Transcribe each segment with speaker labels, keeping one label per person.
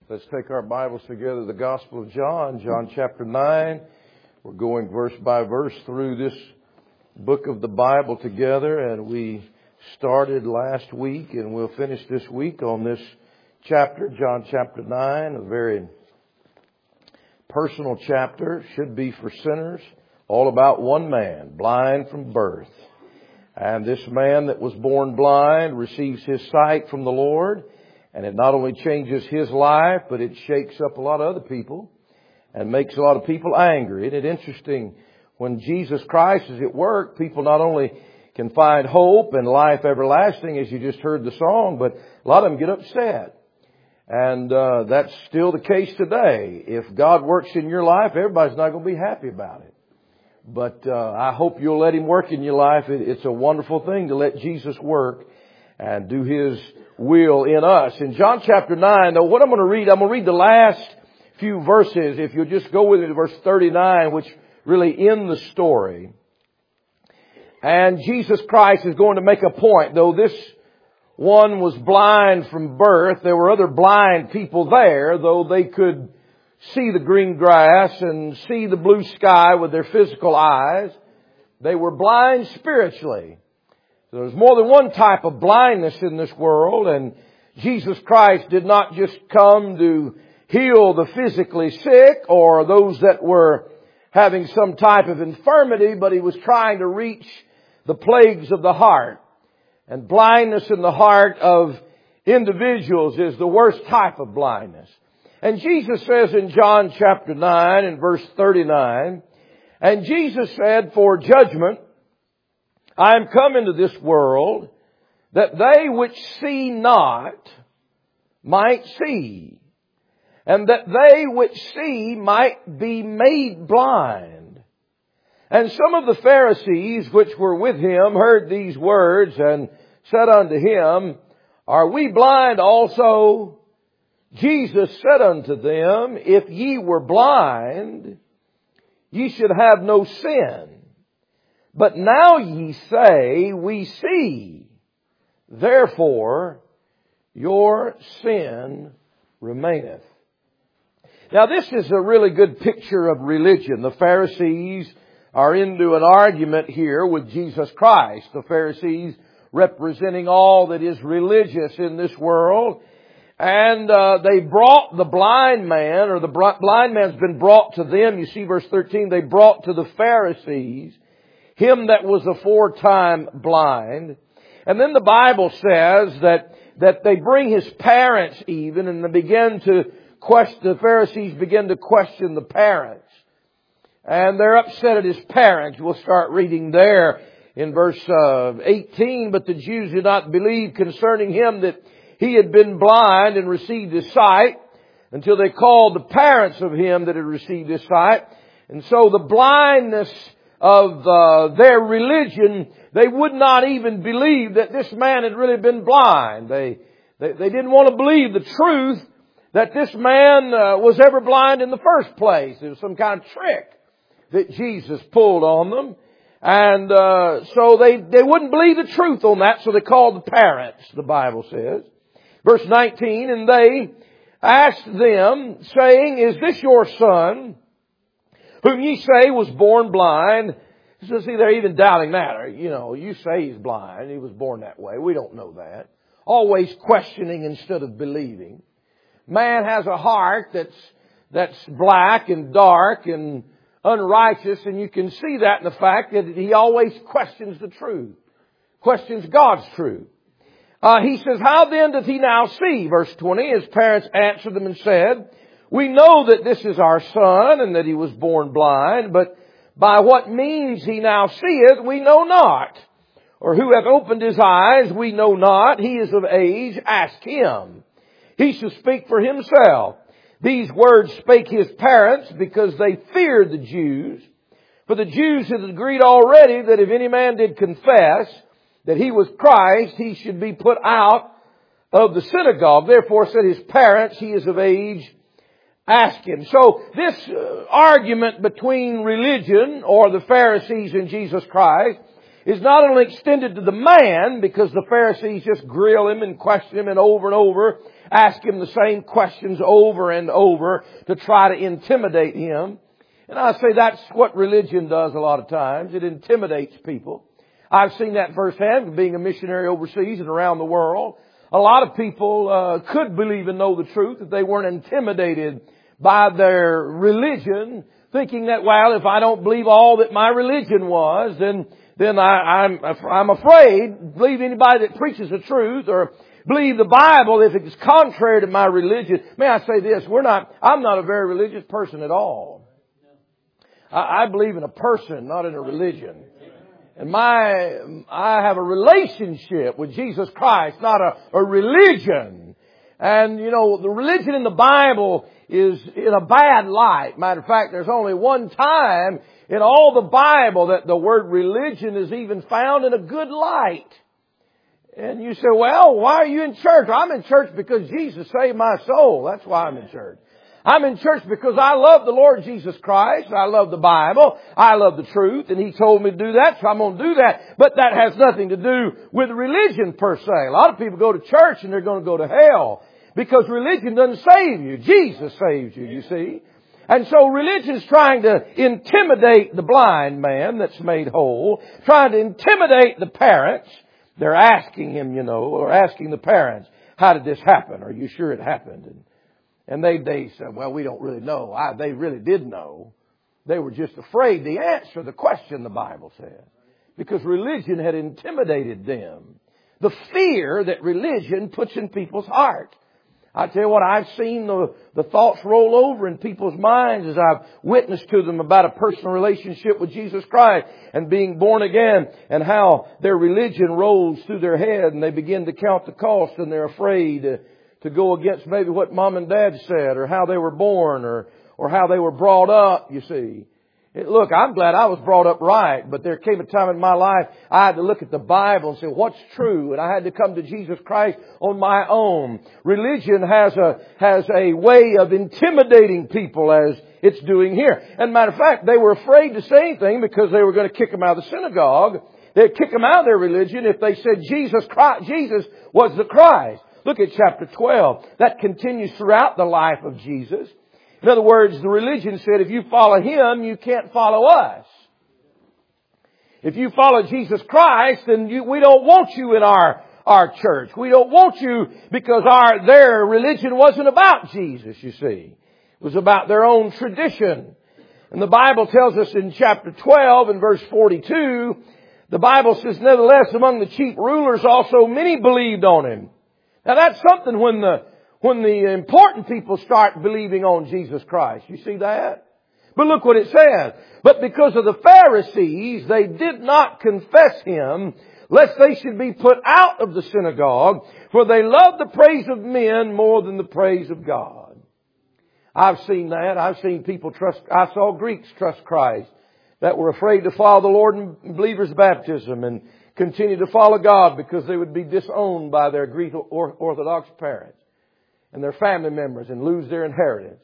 Speaker 1: Let's take our Bibles together, the Gospel of John, John chapter 9. We're going verse by verse through this book of the Bible together, and we started last week and we'll finish this week on this chapter, John chapter 9, a very personal chapter, should be for sinners, all about one man, blind from birth. And this man that was born blind receives his sight from the Lord. And it not only changes his life, but it shakes up a lot of other people and makes a lot of people angry. Isn't it interesting? When Jesus Christ is at work, people not only can find hope and life everlasting, as you just heard the song, but a lot of them get upset. And that's still the case today. If God works in your life, everybody's not going to be happy about it. But I hope you'll let Him work in your life. It's a wonderful thing to let Jesus work and do His will in us. In John chapter 9, though, what I'm going to read the last few verses. If you'll just go with me to verse 39, which really end the story. And Jesus Christ is going to make a point. Though this one was blind from birth, there were other blind people there, though they could see the green grass and see the blue sky with their physical eyes. They were blind spiritually. There's more than one type of blindness in this world, and Jesus Christ did not just come to heal the physically sick or those that were having some type of infirmity, but He was trying to reach the plagues of the heart. And blindness in the heart of individuals is the worst type of blindness. And Jesus says in John chapter 9 and verse 39, "And Jesus said, for judgment, I am come into this world, that they which see not might see, and that they which see might be made blind. And some of the Pharisees which were with Him heard these words, and said unto Him, Are we blind also? Jesus said unto them, If ye were blind, ye should have no sin. But now ye say, We see. Therefore, your sin remaineth." Now this is a really good picture of religion. The Pharisees are into an argument here with Jesus Christ. The Pharisees representing all that is religious in this world. And they brought the blind man, or the blind man's been brought to them. You see verse 13, they brought to the Pharisees him that was aforetime blind. And then the Bible says that they bring his parents even, and they begin to question, the Pharisees begin to question the parents. And they're upset at his parents. We'll start reading there in verse 18. "But the Jews did not believe concerning him that he had been blind and received his sight, until they called the parents of him that had received his sight." And so the blindness of their religion, they would not even believe that this man had really been blind. They didn't want to believe the truth that this man was ever blind in the first place. It was some kind of trick that Jesus pulled on them. And so they wouldn't believe the truth on that, so they called the parents, the Bible says. Verse 19, "And they asked them, saying, Is this your son, whom ye say was born blind?" So see, they're even doubting that. You say he's blind. He was born that way. We don't know that. Always questioning instead of believing. Man has a heart that's black and dark and unrighteous, and you can see that in the fact that he always questions the truth. Questions God's truth. He says, "How then doth he now see?" Verse 20, his parents answered them and said, "We know that this is our son, and that he was born blind, but by what means he now seeth, we know not. Or who hath opened his eyes, we know not. He is of age, ask him. He shall speak for himself." These words spake his parents, because they feared the Jews. For the Jews had agreed already that if any man did confess that he was Christ, he should be put out of the synagogue. Therefore said his parents, "He is of age, ask him." So this argument between religion, or the Pharisees and Jesus Christ, is not only extended to the man, because the Pharisees just grill him and question him and over, ask him the same questions over and over to try to intimidate him. And I say that's what religion does a lot of times. It intimidates people. I've seen that firsthand being a missionary overseas and around the world. A lot of people could believe and know the truth if they weren't intimidated by their religion, thinking that, well, if I don't believe all that my religion was, then I'm afraid, believe anybody that preaches the truth or believe the Bible if it's contrary to my religion. May I say this, I'm not a very religious person at all. I believe in a person, not in a religion. And I have a relationship with Jesus Christ, not a religion. And, the religion in the Bible is in a bad light. Matter of fact, there's only one time in all the Bible that the word religion is even found in a good light. And you say, well, why are you in church? I'm in church because Jesus saved my soul. That's why I'm in church. I'm in church because I love the Lord Jesus Christ. I love the Bible. I love the truth. And He told me to do that, so I'm going to do that. But that has nothing to do with religion per se. A lot of people go to church and they're going to go to hell because religion doesn't save you. Jesus saves you, you see. And so religion's trying to intimidate the blind man that's made whole, trying to intimidate the parents. They're asking him, or asking the parents, how did this happen? Are you sure it happened? And they said, well, we don't really know. They really did know. They were just afraid to answer the question, the Bible says, because religion had intimidated them. The fear that religion puts in people's heart. I tell you what, I've seen the thoughts roll over in people's minds as I've witnessed to them about a personal relationship with Jesus Christ and being born again, and how their religion rolls through their head and they begin to count the cost and they're afraid to go against maybe what mom and dad said or how they were born or how they were brought up, you see. Look, I'm glad I was brought up right, but there came a time in my life I had to look at the Bible and say, what's true? And I had to come to Jesus Christ on my own. Religion has a way of intimidating people as it's doing here. And matter of fact, they were afraid to say anything because they were going to kick them out of the synagogue. They'd kick them out of their religion if they said Jesus was the Christ. Look at chapter 12. That continues throughout the life of Jesus. In other words, the religion said, if you follow Him, you can't follow us. If you follow Jesus Christ, then we don't want you in our church. We don't want you because their religion wasn't about Jesus, you see. It was about their own tradition. And the Bible tells us in chapter 12 and verse 42, the Bible says, nevertheless, among the chief rulers also many believed on Him. Now that's something when the important people start believing on Jesus Christ. You see that? But look what it says. But because of the Pharisees, they did not confess Him, lest they should be put out of the synagogue, for they loved the praise of men more than the praise of God. I've seen that. I've seen people I saw Greeks trust Christ that were afraid to follow the Lord in believers' baptism and continue to follow God because they would be disowned by their Greek Orthodox parents and their family members and lose their inheritance.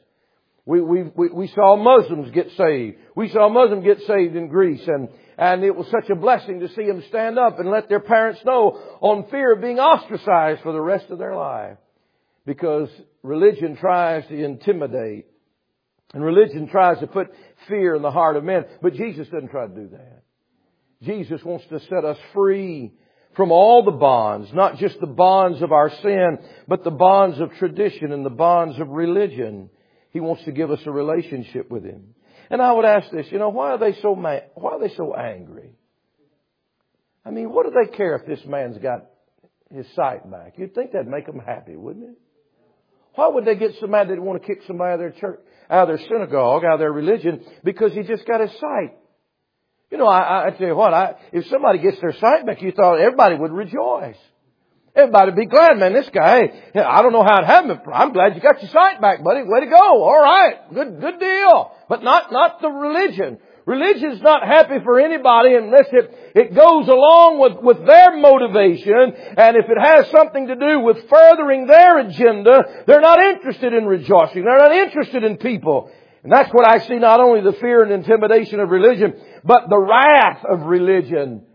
Speaker 1: We saw Muslims get saved. We saw Muslims get saved in Greece, and it was such a blessing to see them stand up and let their parents know on fear of being ostracized for the rest of their life. Because religion tries to intimidate, and religion tries to put fear in the heart of men. But Jesus doesn't try to do that. Jesus wants to set us free from all the bonds, not just the bonds of our sin, but the bonds of tradition and the bonds of religion. He wants to give us a relationship with Him. And I would ask this, why are they so angry? I mean, what do they care if this man's got his sight back? You'd think that'd make them happy, wouldn't it? Why would they get so mad they'd want to kick somebody out of their church, out of their synagogue, out of their religion, because he just got his sight? I tell you what, if somebody gets their sight back, you thought everybody would rejoice. Everybody would be glad, man, this guy, I don't know how it happened, but I'm glad you got your sight back, buddy. Way to go. All right. Good deal. But not the religion. Religion's not happy for anybody unless it goes along with their motivation. And if it has something to do with furthering their agenda, they're not interested in rejoicing. They're not interested in people. And that's what I see, not only the fear and intimidation of religion, but the wrath of religion.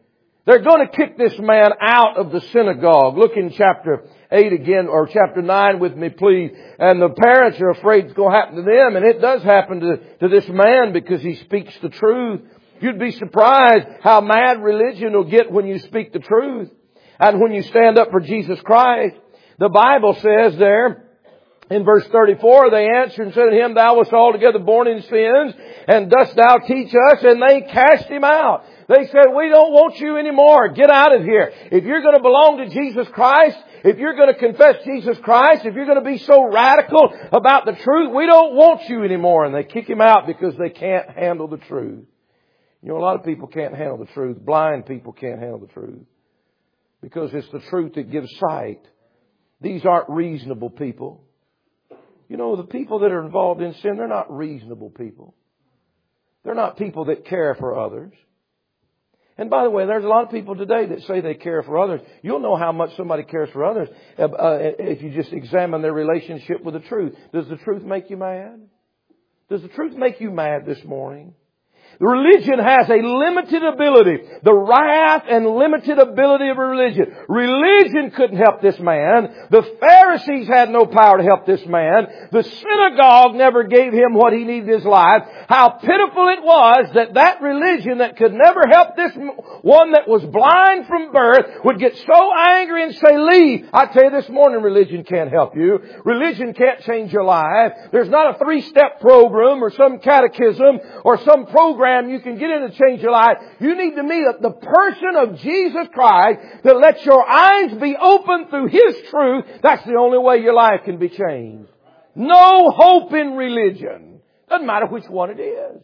Speaker 1: They're going to kick this man out of the synagogue. Look in chapter 8 again, or chapter 9 with me, please. And the parents are afraid it's going to happen to them. And it does happen to this man because he speaks the truth. You'd be surprised how mad religion will get when you speak the truth. And when you stand up for Jesus Christ. The Bible says there, in verse 34, they answered and said to him, Thou wast altogether born in sins, and dost thou teach us? And they cast him out. They said, We don't want you anymore. Get out of here. If you're going to belong to Jesus Christ, if you're going to confess Jesus Christ, if you're going to be so radical about the truth, we don't want you anymore. And they kick him out because they can't handle the truth. You know, a lot of people can't handle the truth. Blind people can't handle the truth. Because it's the truth that gives sight. These aren't reasonable people. You know, the people that are involved in sin, they're not reasonable people. They're not people that care for others. And by the way, there's a lot of people today that say they care for others. You'll know how much somebody cares for others if you just examine their relationship with the truth. Does the truth make you mad? Does the truth make you mad this morning? The religion has a limited ability. The wrath and limited ability of religion. Religion couldn't help this man. The Pharisees had no power to help this man. The synagogue never gave him what he needed in his life. How pitiful it was that religion that could never help this one that was blind from birth would get so angry and say, Leave. I tell you this morning, religion can't help you. Religion can't change your life. There's not a 3-step program or some catechism or some program you can get in to change your life. You need to meet the person of Jesus Christ that lets your eyes be open through His truth. That's the only way your life can be changed. No hope in religion. Doesn't matter which one it is.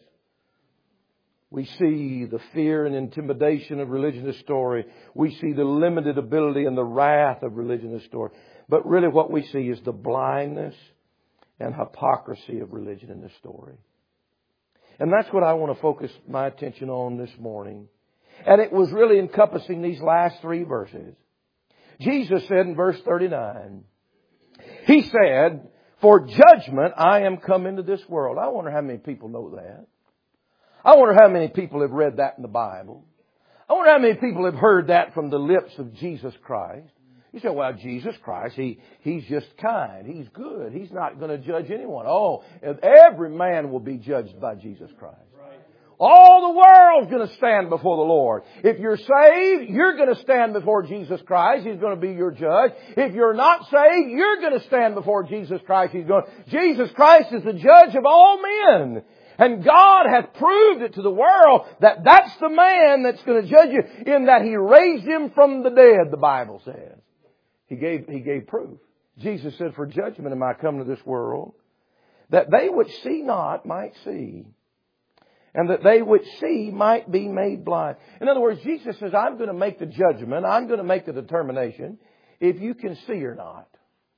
Speaker 1: We see the fear and intimidation of religion in this story. We see the limited ability and the wrath of religion in this story. But really what we see is the blindness and hypocrisy of religion in this story. And that's what I want to focus my attention on this morning. And it was really encompassing these last 3 verses. Jesus said in verse 39, He said, For judgment I am come into this world. I wonder how many people know that. I wonder how many people have read that in the Bible. I wonder how many people have heard that from the lips of Jesus Christ. You say, well, Jesus Christ, He's just kind. He's good. He's not going to judge anyone. Oh, every man will be judged by Jesus Christ. Right. All the world's going to stand before the Lord. If you're saved, you're going to stand before Jesus Christ. He's going to be your judge. If you're not saved, you're going to stand before Jesus Christ. Jesus Christ is the judge of all men. And God hath proved it to the world that that's the man that's going to judge you, in that He raised Him from the dead, the Bible says. He gave proof. Jesus said, For judgment am I come to this world, that they which see not might see, and that they which see might be made blind. In other words, Jesus says, I'm going to make the judgment, I'm going to make the determination if you can see or not.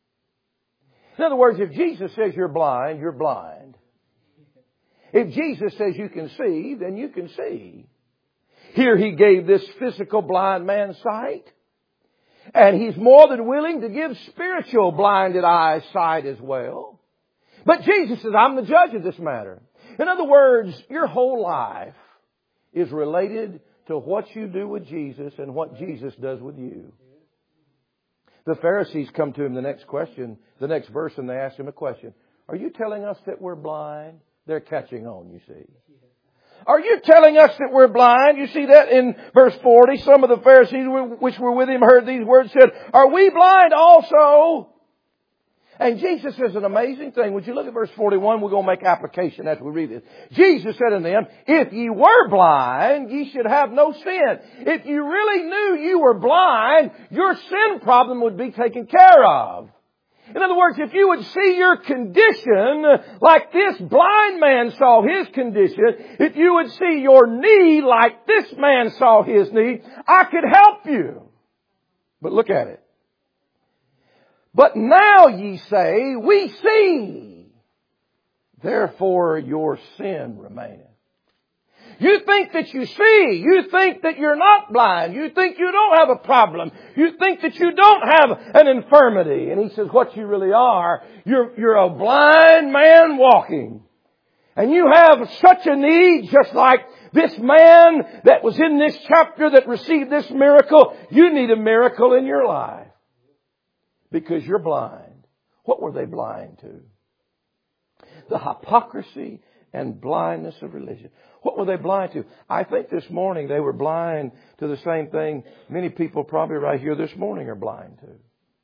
Speaker 1: In other words, if Jesus says you're blind, you're blind. If Jesus says you can see, then you can see. Here He gave this physical blind man sight. And He's more than willing to give spiritual blinded eyes sight as well. But Jesus says, I'm the judge of this matter. In other words, your whole life is related to what you do with Jesus and what Jesus does with you. The Pharisees come to Him the next verse, and they ask Him a question. Are you telling us that we're blind? They're catching on, you see. Are you telling us that we're blind? You see that in verse 40. Some of the Pharisees which were with Him heard these words, said, Are we blind also? And Jesus says an amazing thing. Would you look at verse 41? We're going to make application as we read this. Jesus said unto them, If ye were blind, ye should have no sin. If you really knew you were blind, your sin problem would be taken care of. In other words, if you would see your condition like this blind man saw his condition, if you would see your need like this man saw his need, I could help you. But look at it. But now ye say, We see. Therefore your sin remaineth. You think that you see. You think that you're not blind. You think you don't have a problem. You think that you don't have an infirmity. And He says what you really are, you're a blind man walking. and you have such a need, just like this man that was in this chapter that received this miracle, you need a miracle in your life. Because you're blind. What were they blind to? The hypocrisy and blindness of religion. What were they blind to? I think this morning they were blind to the same thing many people probably right here this morning are blind to.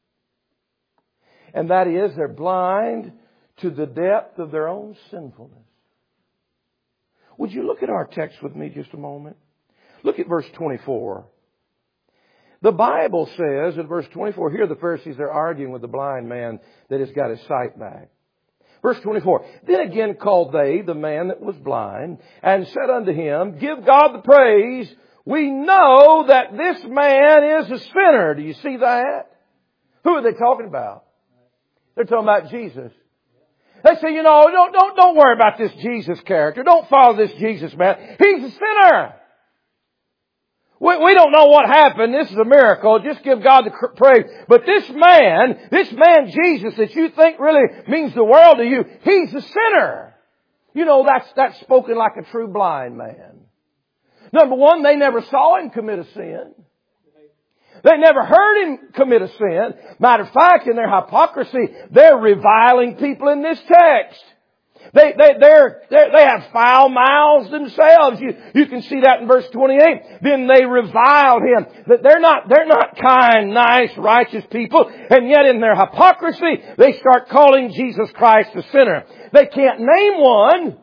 Speaker 1: And that is, they're blind to the depth of their own sinfulness. Would you look at our text with me just a moment? Look at verse 24. The Bible says in verse 24, here the Pharisees are arguing with the blind man that has got his sight back. Verse 24, then again called they the man that was blind, and said unto him, give God the praise. We know that this man is a sinner. Do you see that? Who are they talking about? They're talking about Jesus. They say, don't worry about this Jesus character. Don't follow this Jesus man. He's a sinner. We don't know what happened. This is a miracle. Just give God the praise. But this man Jesus that you think really means the world to you, he's a sinner. That's spoken like a true blind man. Number one, they never saw him commit a sin. They never heard him commit a sin. Matter of fact, in their hypocrisy, they're reviling people in this text. They have foul mouths themselves. You can see that in verse 28. Then they reviled him. That they're not kind, nice, righteous people. And yet in their hypocrisy, they start calling Jesus Christ a sinner. They can't name one.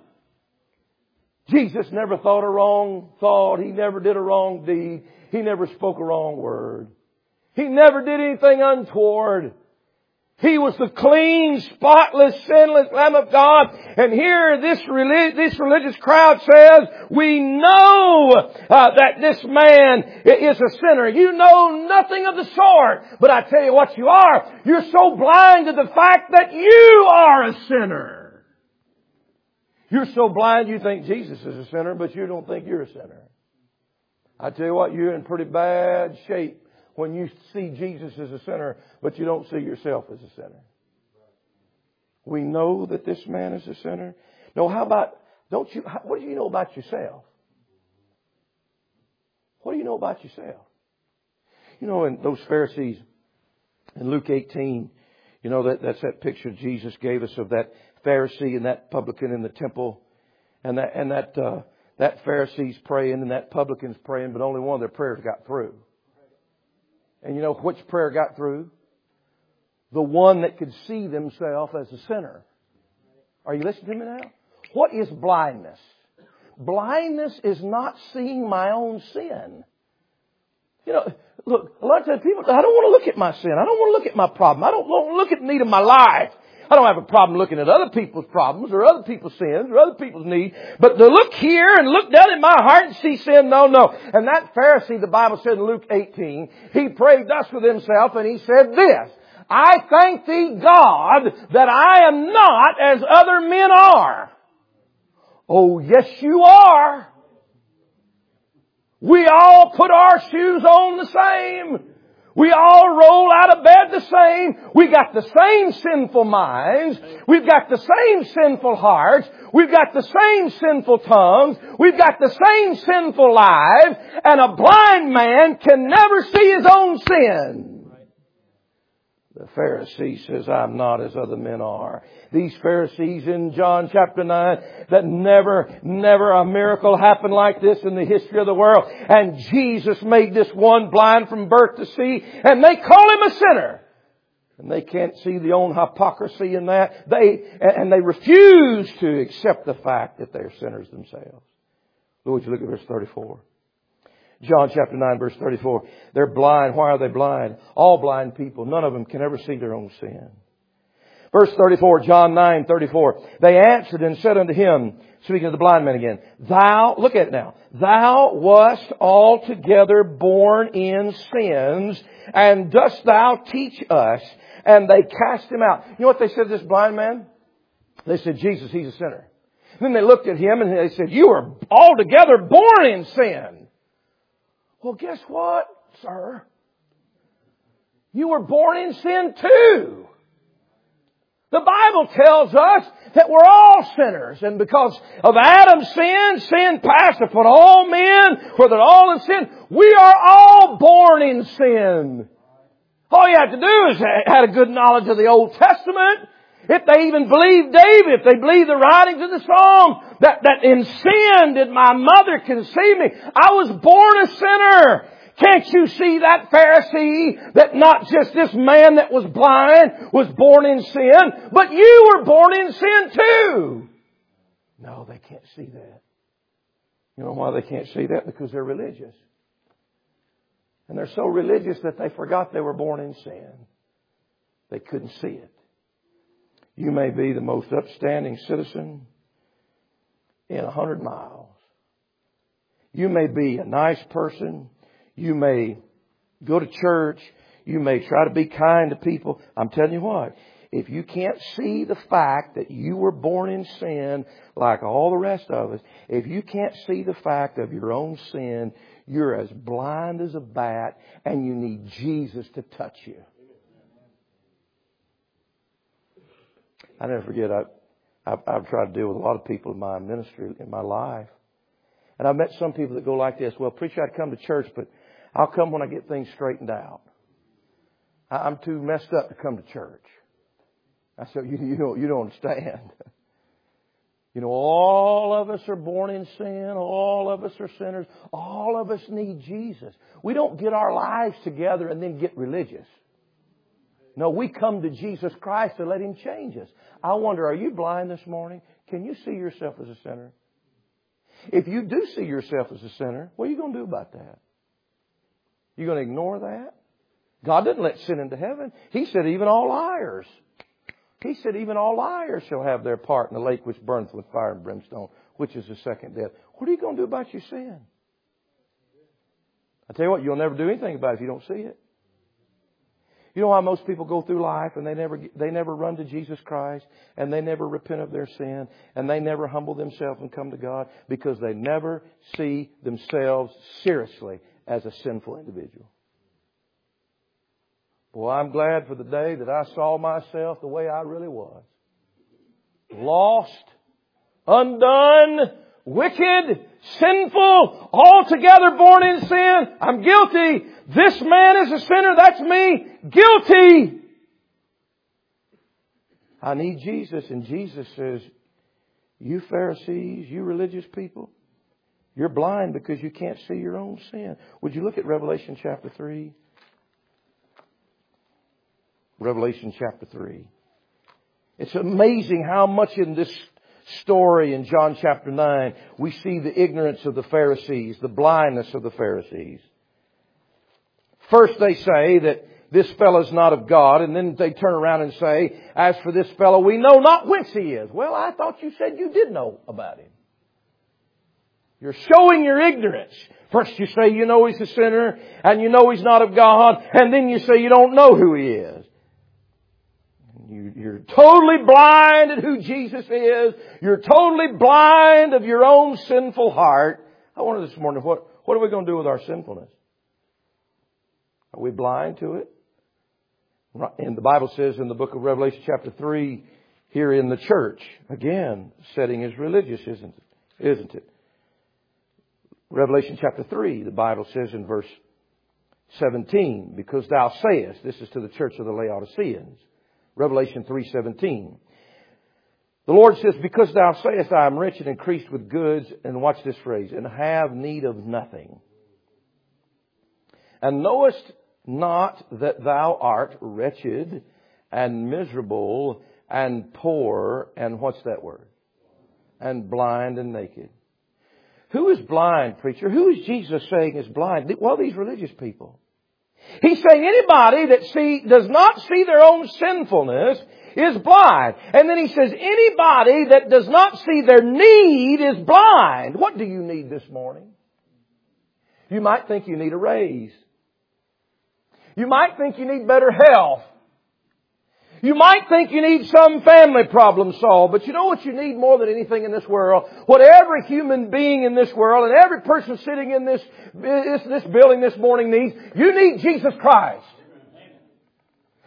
Speaker 1: Jesus never thought a wrong thought. He never did a wrong deed. He never spoke a wrong word. He never did anything untoward. He was the clean, spotless, sinless Lamb of God. And here this religious crowd says, we know that this man is a sinner. You know nothing of the sort. But I tell you what you are. You're so blind to the fact that you are a sinner. You're so blind you think Jesus is a sinner, but you don't think you're a sinner. I tell you what, you're in pretty bad shape when you see Jesus as a sinner, but you don't see yourself as a sinner. We know that this man is a sinner. No, what do you know about yourself? What do you know about yourself? In those Pharisees in Luke 18, that's that picture Jesus gave us of that Pharisee and that publican in the temple, and that Pharisee's praying and that publican's praying, but only one of their prayers got through. And you know which prayer got through? The one that could see themselves as a sinner. Are you listening to me now? What is blindness? Blindness is not seeing my own sin. Look, a lot of times people, I don't want to look at my sin. I don't want to look at my problem. I don't want to look at the need of my life. I don't have a problem looking at other people's problems or other people's sins or other people's needs. But to look here and look down in my heart and see sin, no. And that Pharisee, the Bible said in Luke 18, he prayed thus with himself and he said this, I thank thee, God, that I am not as other men are. Oh, yes, you are. We all put our shoes on the same. We all roll out of bed the same. We got the same sinful minds. We've got the same sinful hearts. We've got the same sinful tongues. We've got the same sinful lives. And a blind man can never see his own sin. The Pharisee says, I'm not as other men are. These Pharisees in John chapter 9, that never a miracle happened like this in the history of the world. And Jesus made this one blind from birth to see, and they call him a sinner. And they can't see the own hypocrisy in that. They refuse to accept the fact that they're sinners themselves. Would you look at verse 34? John chapter 9 verse 34. They're blind. Why are they blind? All blind people. None of them can ever see their own sin. Verse 34, John 9:34. They answered and said unto him, speaking of the blind man again, Thou, look at it now, Thou wast altogether born in sins, and dost Thou teach us? And they cast him out. You know what they said to this blind man? They said, Jesus, he's a sinner. And then they looked at him and they said, You are altogether born in sin. Well, guess what, sir? You were born in sin too. The Bible tells us that we're all sinners, and because of Adam's sin, sin passed upon all men, for that all have sinned. We are all born in sin. All you have to do is have a good knowledge of the Old Testament. If they even believe David, if they believe the writings of the Psalm, that in sin did my mother conceive me. I was born a sinner. Can't you see that Pharisee, that not just this man that was blind was born in sin, but you were born in sin too? No, they can't see that. You know why they can't see that? Because they're religious. And they're so religious that they forgot they were born in sin. They couldn't see it. You may be the most upstanding citizen in 100 miles. You may be a nice person. You may go to church. You may try to be kind to people. I'm telling you what, if you can't see the fact that you were born in sin like all the rest of us, if you can't see the fact of your own sin, you're as blind as a bat, and you need Jesus to touch you. I never forget, I've tried to deal with a lot of people in my ministry, in my life. And I've met some people that go like this: well, preacher, I'd come to church, but I'll come when I get things straightened out. I'm too messed up to come to church. I said, you don't understand. You know, all of us are born in sin. All of us are sinners. All of us need Jesus. We don't get our lives together and then get religious. No, we come to Jesus Christ to let Him change us. I wonder, are you blind this morning? Can you see yourself as a sinner? If you do see yourself as a sinner, what are you going to do about that? You going to ignore that? God didn't let sin into heaven. He said even all liars. He said even all liars shall have their part in the lake which burneth with fire and brimstone, which is the second death. What are you going to do about your sin? I tell you what, you'll never do anything about it if you don't see it. You know why most people go through life and they never run to Jesus Christ, and they never repent of their sin, and they never humble themselves and come to God? Because they never see themselves seriously as a sinful individual. Boy, I'm glad for the day that I saw myself the way I really was. Lost, undone, wicked, sinful, altogether born in sin. I'm guilty. This man is a sinner. That's me. Guilty. I need Jesus. And Jesus says, you Pharisees, you religious people, you're blind because you can't see your own sin. Would you look at Revelation chapter 3? Revelation chapter 3. It's amazing how much in this story in John chapter 9 we see the ignorance of the Pharisees, the blindness of the Pharisees. First they say that this fellow's not of God, and then they turn around and say, as for this fellow, we know not whence he is. Well, I thought you said you did know about him. You're showing your ignorance. First you say you know he's a sinner, and you know he's not of God, and then you say you don't know who he is. You're totally blind at who Jesus is. You're totally blind of your own sinful heart. I wonder this morning, what are we going to do with our sinfulness? Are we blind to it? And the Bible says in the book of Revelation chapter 3, here in the church, again, setting is religious, isn't it? Revelation chapter 3, the Bible says in verse 17, because thou sayest, this is to the church of the Laodiceans, Revelation 3:17. The Lord says, because thou sayest, I am rich and increased with goods, and watch this phrase, and have need of nothing. And knowest not that thou art wretched and miserable and poor, and what's that word? And blind and naked. Who is blind, preacher? Who is Jesus saying is blind? Well, these religious people. He's saying anybody that does not see their own sinfulness is blind. And then he says anybody that does not see their need is blind. What do you need this morning? You might think you need a raise. You might think you need better health. You might think you need some family problem solved. But you know what you need more than anything in this world? What every human being in this world and every person sitting in this building this morning needs. You need Jesus Christ.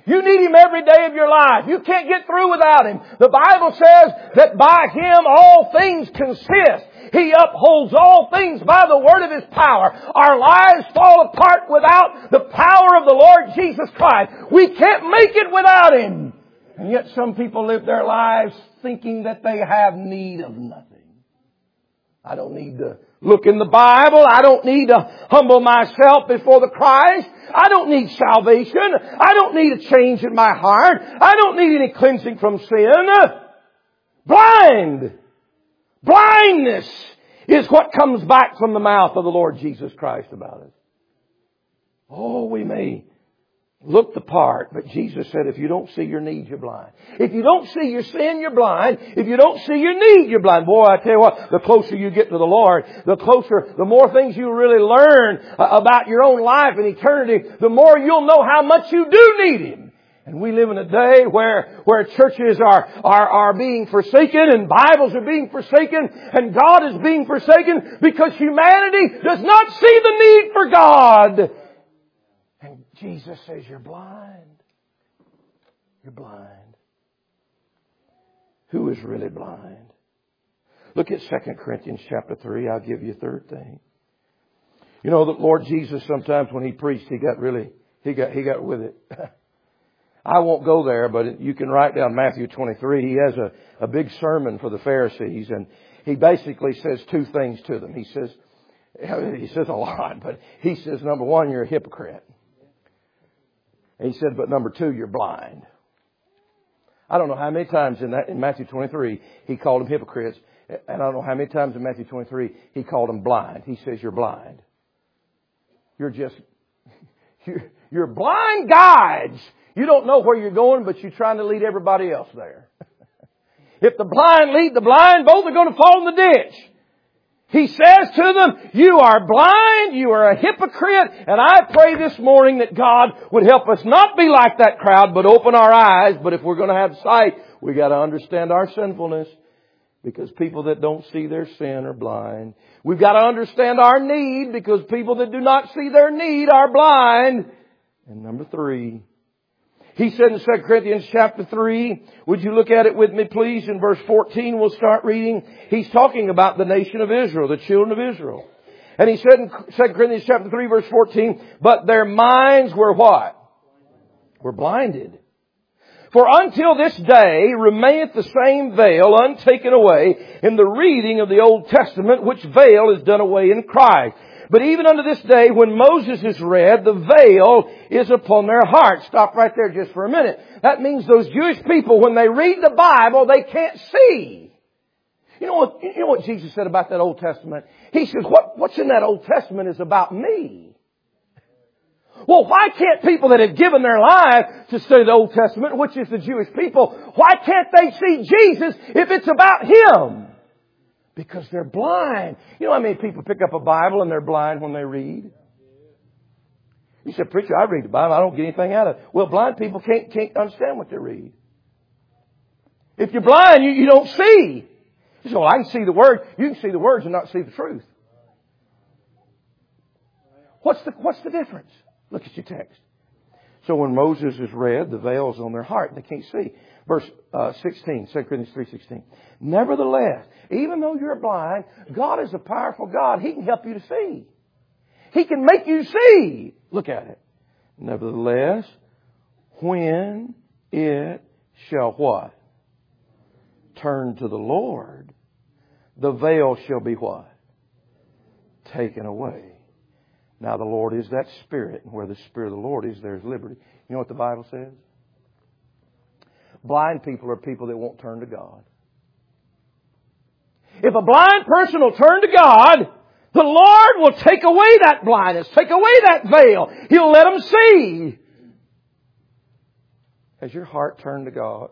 Speaker 1: You need Him every day of your life. You can't get through without Him. The Bible says that by Him all things consist. He upholds all things by the word of His power. Our lives fall apart without the power of the Lord Jesus Christ. We can't make it without Him. And yet some people live their lives thinking that they have need of nothing. I don't need to look in the Bible. I don't need to humble myself before the Christ. I don't need salvation. I don't need a change in my heart. I don't need any cleansing from sin. Blind. Blindness is what comes back from the mouth of the Lord Jesus Christ about us. Oh, we may look the part, but Jesus said if you don't see your need, you're blind. If you don't see your sin, you're blind. If you don't see your need, you're blind. Boy, I tell you what, the closer you get to the Lord, the more things you really learn about your own life and eternity, the more you'll know how much you do need Him. And we live in a day where churches are being forsaken and Bibles are being forsaken and God is being forsaken because humanity does not see the need for God. And Jesus says, you're blind. You're blind. Who is really blind? Look at 2 Corinthians chapter 3. I'll give you a third thing. You know that Lord Jesus sometimes when He preached, He got with it. I won't go there, but you can write down Matthew 23. He has a big sermon for the Pharisees, and He basically says two things to them. He says a lot, but He says, number one, you're a hypocrite. And He said, but number two, you're blind. I don't know how many times in Matthew 23 He called them hypocrites, and I don't know how many times in Matthew 23 He called them blind. He says, you're blind. You're blind guides. You don't know where you're going, but you're trying to lead everybody else there. If the blind lead the blind, both are going to fall in the ditch. He says to them, you are blind, you are a hypocrite, and I pray this morning that God would help us not be like that crowd, but open our eyes. But if we're going to have sight, we got to understand our sinfulness, because people that don't see their sin are blind. We've got to understand our need, because people that do not see their need are blind. And number three, He said in 2 Corinthians chapter 3, would you look at it with me please? In verse 14 we'll start reading. He's talking about the nation of Israel, the children of Israel. And he said in 2 Corinthians chapter 3 verse 14, but their minds were what? Were blinded. For until this day remaineth the same veil untaken away in the reading of the Old Testament, which veil is done away in Christ. But even unto this day, when Moses is read, the veil is upon their hearts. Stop right there just for a minute. That means those Jewish people, when they read the Bible, they can't see. You know what Jesus said about that Old Testament? He says, what's in that Old Testament is about me. Well, why can't people that have given their life to study the Old Testament, which is the Jewish people, why can't they see Jesus if it's about Him? Because they're blind. You know how many people pick up a Bible and they're blind when they read? You said, preacher, I read the Bible. I don't get anything out of it. Well, blind people can't understand what they read. If you're blind, you don't see. You say, well, I can see the Word. You can see the words and not see the truth. What's the difference? Look at your text. So when Moses is read, the veil's on their heart. They can't see. Verse 16, 2 Corinthians 3:16. Nevertheless, even though you're blind, God is a powerful God. He can help you to see. He can make you see. Look at it. Nevertheless, when it shall what? Turn to the Lord, the veil shall be what? Taken away. Now the Lord is that Spirit, and where the Spirit of the Lord is, there is liberty. You know what the Bible says? Blind people are people that won't turn to God. If a blind person will turn to God, the Lord will take away that blindness, take away that veil. He'll let them see. Has your heart turned to God?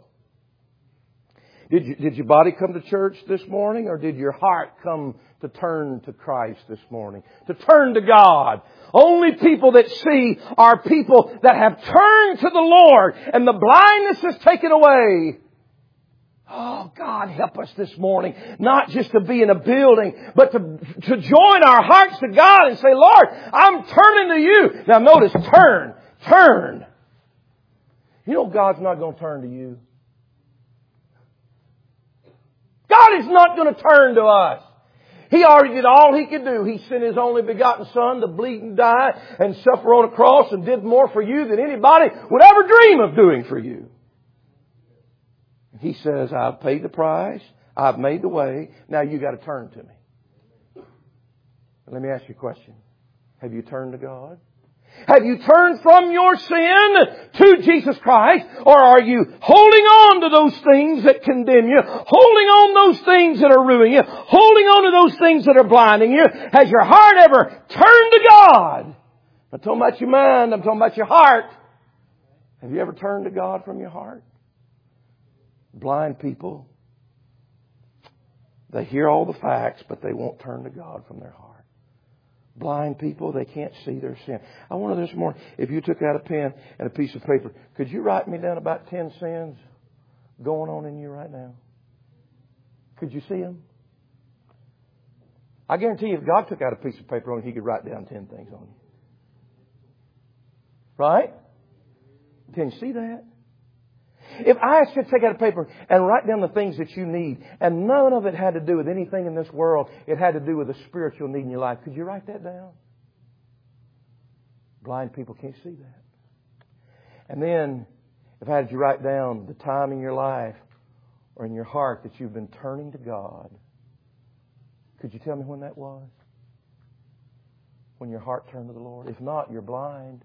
Speaker 1: Did your body come to church this morning, or did your heart come to turn to Christ this morning? To turn to God. Only people that see are people that have turned to the Lord and the blindness is taken away. Oh, God, help us this morning. Not just to be in a building, but to join our hearts to God and say, Lord, I'm turning to You. Now notice, turn. You know God's not going to turn to you. God is not going to turn to us. He already did all He could do. He sent His only begotten Son to bleed and die and suffer on a cross and did more for you than anybody would ever dream of doing for you. He says, I've paid the price. I've made the way. Now you got to turn to me. Let me ask you a question. Have you turned to God? Have you turned from your sin to Jesus Christ? Or are you holding on to those things that condemn you? Holding on those things that are ruining you? Holding on to those things that are blinding you? Has your heart ever turned to God? I'm talking about your mind. I'm talking about your heart. Have you ever turned to God from your heart? Blind people, they hear all the facts, but they won't turn to God from their heart. Blind people, they can't see their sin. I wonder this morning, if you took out a pen and a piece of paper, could you write me down about 10 sins going on in you right now? Could you see them? I guarantee you, if God took out a piece of paper on you, He could write down 10 things on you. Right? Can you see that? If I asked you to take out a paper and write down the things that you need, and none of it had to do with anything in this world, it had to do with a spiritual need in your life, could you write that down? Blind people can't see that. And then, if I had you write down the time in your life or in your heart that you've been turning to God, could you tell me when that was? When your heart turned to the Lord? If not, you're blind.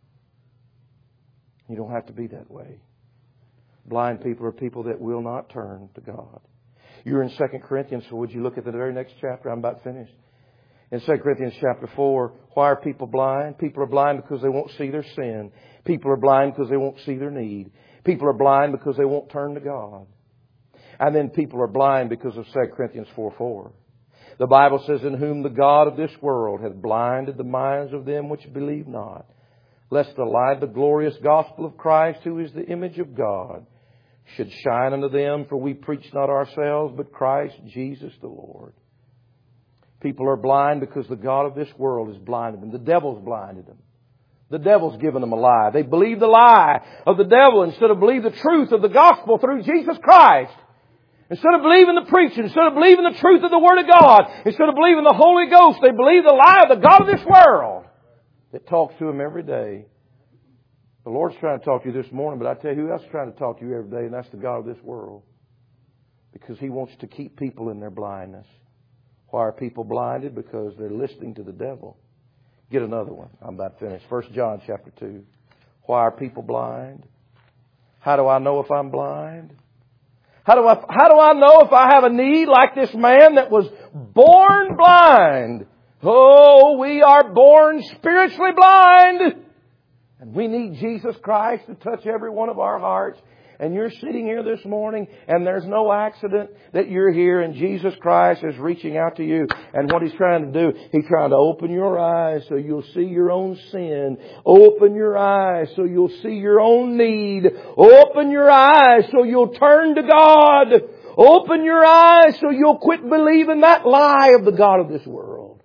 Speaker 1: You don't have to be that way. Blind people are people that will not turn to God. You're in 2 Corinthians, so would you look at the very next chapter? I'm about finished. In 2 Corinthians chapter 4, why are people blind? People are blind because they won't see their sin. People are blind because they won't see their need. People are blind because they won't turn to God. And then people are blind because of 2 Corinthians 4:4. The Bible says, in whom the God of this world hath blinded the minds of them which believe not, lest the light of the glorious gospel of Christ, who is the image of God, should shine unto them. For we preach not ourselves, but Christ Jesus the Lord. People are blind because the God of this world has blinded them. The devil's blinded them. The devil's given them a lie. They believe the lie of the devil instead of believe the truth of the gospel through Jesus Christ. Instead of believing the preaching, instead of believing the truth of the Word of God, instead of believing the Holy Ghost, they believe the lie of the God of this world that talks to them every day. The Lord's trying to talk to you this morning, but I tell you who else is trying to talk to you every day, and that's the God of this world. Because He wants to keep people in their blindness. Why are people blinded? Because they're listening to the devil. Get another one. I'm about finished. 1 John chapter 2. Why are people blind? How do I know if I'm blind? How do I know if I have a need like this man that was born blind? Oh, we are born spiritually blind. And we need Jesus Christ to touch every one of our hearts. And you're sitting here this morning and there's no accident that you're here, and Jesus Christ is reaching out to you. And what He's trying to do, He's trying to open your eyes so you'll see your own sin. Open your eyes so you'll see your own need. Open your eyes so you'll turn to God. Open your eyes so you'll quit believing that lie of the God of this world.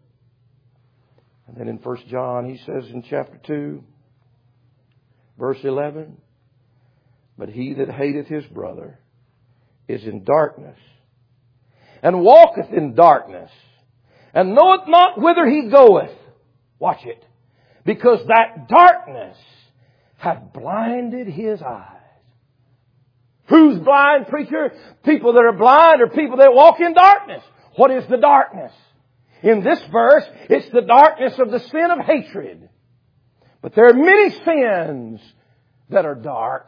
Speaker 1: And then in 1 John, he says in chapter 2, verse 11, but he that hateth his brother is in darkness, and walketh in darkness, and knoweth not whither he goeth. Watch it. Because that darkness hath blinded his eyes. Who's blind, preacher? People that are blind are people that walk in darkness. What is the darkness? In this verse, it's the darkness of the sin of hatred. But there are many sins that are dark.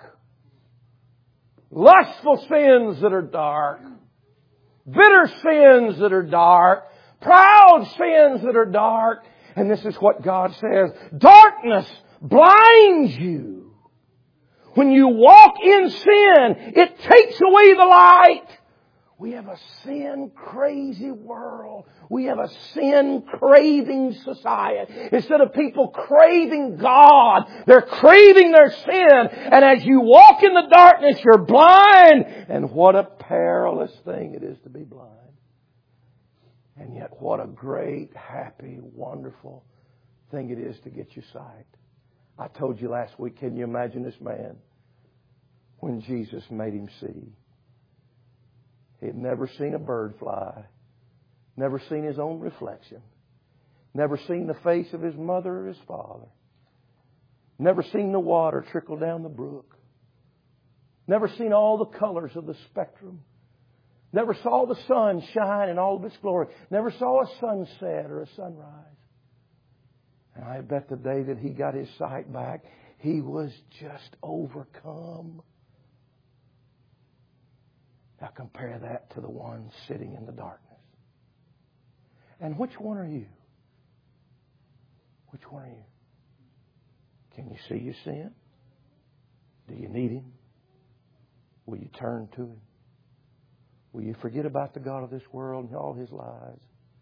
Speaker 1: Lustful sins that are dark. Bitter sins that are dark. Proud sins that are dark. And this is what God says. Darkness blinds you. When you walk in sin, it takes away the light. We have a sin-crazy world. We have a sin-craving society. Instead of people craving God, they're craving their sin. And as you walk in the darkness, you're blind. And what a perilous thing it is to be blind. And yet what a great, happy, wonderful thing it is to get your sight. I told you last week, can you imagine this man when Jesus made him see. He had never seen a bird fly, never seen his own reflection, never seen the face of his mother or his father, never seen the water trickle down the brook, never seen all the colors of the spectrum, never saw the sun shine in all of its glory, never saw a sunset or a sunrise. And I bet the day that he got his sight back, he was just overcome. Now compare that to the one sitting in the darkness. And which one are you? Which one are you? Can you see your sin? Do you need Him? Will you turn to Him? Will you forget about the God of this world and all his lies?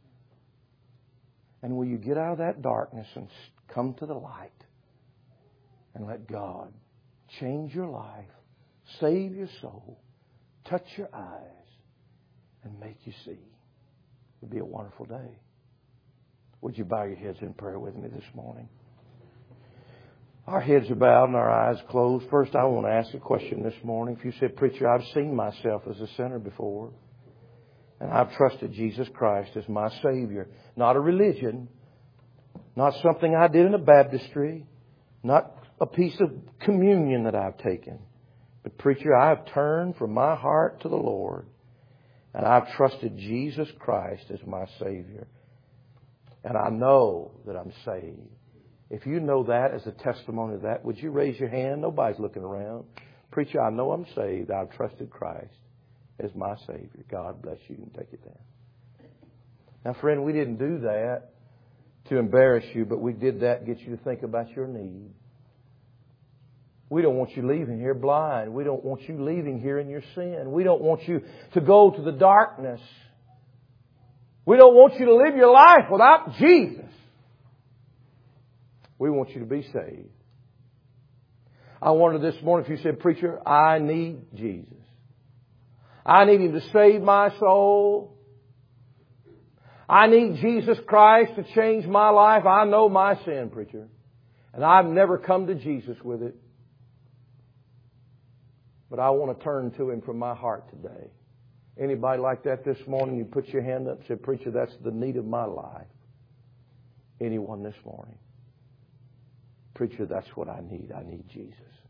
Speaker 1: And will you get out of that darkness and come to the light and let God change your life, save your soul, touch your eyes, and make you see? It would be a wonderful day. Would you bow your heads in prayer with me this morning? Our heads are bowed and our eyes closed. First, I want to ask a question this morning. If you said, "Preacher, I've seen myself as a sinner before, and I've trusted Jesus Christ as my Savior," not a religion, not something I did in a baptistry, not a piece of communion that I've taken, but preacher, I've turned from my heart to the Lord, and I've trusted Jesus Christ as my Savior, and I know that I'm saved. If you know that as a testimony of that, would you raise your hand? Nobody's looking around. Preacher, I know I'm saved. I've trusted Christ as my Savior. God bless you, and take it down. Now, friend, we didn't do that to embarrass you, but we did that to get you to think about your need. We don't want you leaving here blind. We don't want you leaving here in your sin. We don't want you to go to the darkness. We don't want you to live your life without Jesus. We want you to be saved. I wonder this morning if you said, "Preacher, I need Jesus. I need Him to save my soul. I need Jesus Christ to change my life. I know my sin, preacher, and I've never come to Jesus with it. But I want to turn to Him from my heart today." Anybody like that this morning? You put your hand up and say, "Preacher, that's the need of my life." Anyone this morning? "Preacher, that's what I need. I need Jesus."